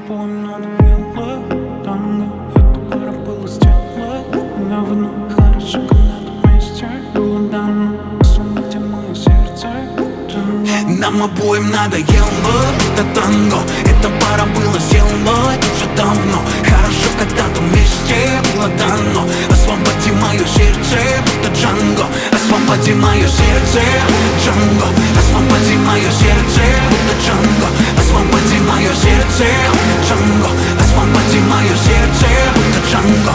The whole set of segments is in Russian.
обоим надоело танго. Это пора было сделать давно. Хорошо, когда ты вместе было дано. Освободи мое сердце, Джанго. Нам обоим надоело это танго. Это пора было сделать уже давно. Хорошо, когда ты вместе было дано. Освободи мое сердце, будто Джанго. Освободи мое сердце, Джанго. Освободи мое сердце, будто Джанго. Освободи мое сердце, Джанго. Освободи мое сердце, будто Джанго.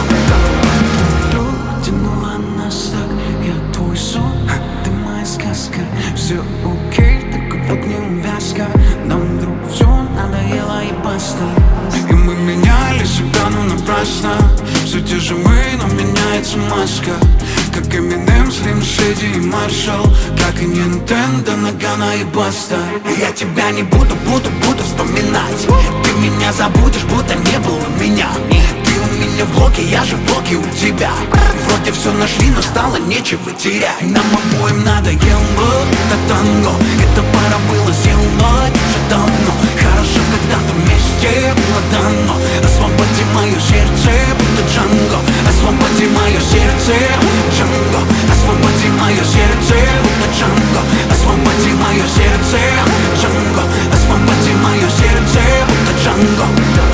Вдруг тянула нас так, я твой сон, ты моя сказка. Все окей, только вот не увязка. Нам вдруг все надоело и баста. И мы меняли себя, но напрасно. Все те же мы, но меняется маска. Как Eminem, Slim Shady и Marshall. Как и Nintendo, Nagano и Баста. Я тебя не буду вспоминать. Ты меня забудешь, будто не было меня. Ты у меня в блоке, я же в блоке у тебя. Вроде все нашли, но стало нечего терять. Нам обоим надоело это танго. Это пора было сделать уже давно. Хорошо, когда ты вместе было дано. Освободи мое сердце, будто Джанго. Освободи мое сердце, Джанго. Освободи мое сердце, будто Джанго. Освободи мое сердце, Джанго. Освободи мое сердце, будто Джанго.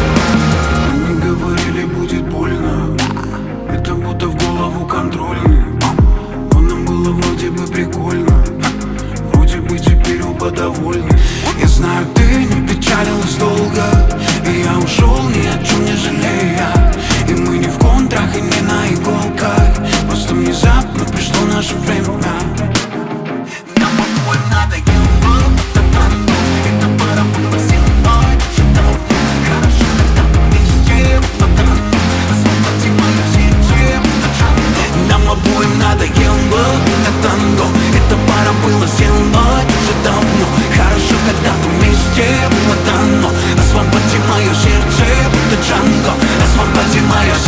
Они говорили, будет больно. Это будто в голову контрольный. Но нам было вроде бы прикольно. Вроде бы теперь оба довольны. Я знаю, ты не печалилась долго. И я ушел, ни о чем не жалея. И мы не в контрах и не на иголках. Просто внезапно пришло наше время. Нам обоим надоело это танго. Это пора было сделать уже давно. Хорошо, когда мы вместе было дано. Освободи мое сердце, будто Джанго. Нам обоим надоело это танго. Это пора было сделать уже давно. Хорошо, когда мы вместе было дано. Освободи мое сердце, будто Джанго. Освободи мое сердце.